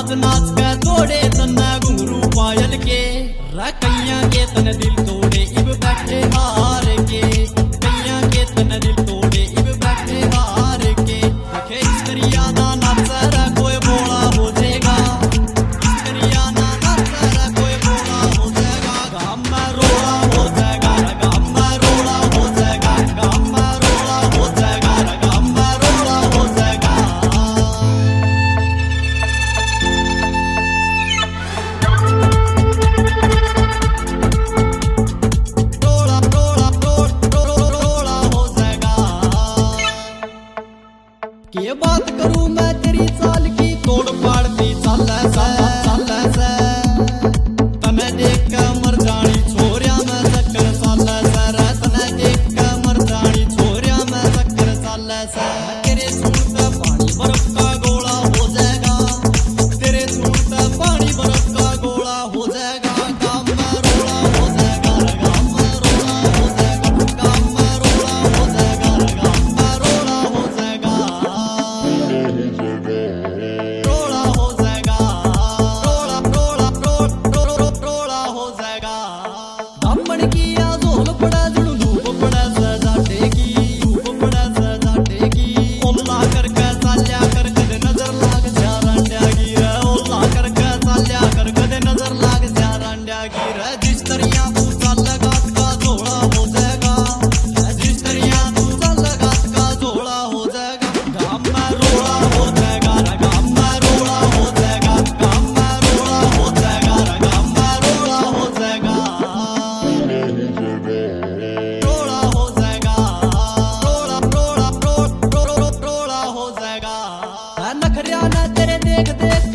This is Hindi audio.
नाच नाच के तोड़े तन्ना घुंघरू पायल के कैया के तन दिल तोड़े इब बैठे हार के कैया के तन दिल तोड़े इब बैठे हार के देखे इस्करिया ना नाचरा कोई बोला हो जाएगा इस्करिया ना नाचरा कोई बोला हो जाएगा गाम में रोड़ा हो जाएगा गाम में रोड़ा हो जाएगा गाम में रोड़ा हो जाएगा गाम में रोड़ा हो जाएगा के बात करूं मैं तेरी चाल की तोड़ पाड़ती चाल से तने देख के मर जानी छोरिया में चक्कर चाल से तने देख के मर जानी छोरिया में चक्कर चाल से तेरे सूरत पानी बर्फ का गोला हो जाएगा तेरे सूरत पानी बर्फ का गोला हो जाएगा काम में रोड़ा हो जाएगा गाम में रोड़ा हो जाएगा काम में रोड़ा हो जाएगा गाम में रोड़ा हो जाएगा रोड़ा हो जाएगा रोड़ा हो जाएगा दामन की आजोल पड़ा जुड़ धूप पड़ा सजाटे की धूप पड़ा सजाटे की ओला करके साल्या कर कदे नजर लाग जा रंड्या की रे ओला करके साल्या कर कदे नजर लाग जा रंड्या की रे जिस तरिया तू चल गात का झोला हो जाएगा जिस तरिया तू चल गात का झोला हो जाएगा गाम में रोड़ा हो जाएगा गाम में रोड़ा हो जाएगा गाम में रोड़ा हो जाएगा गाम में रोड़ा हो जाएगा रोड़ा हो जाएगा रोड़ा हो जाएगा नखरिया न तेरे देख देख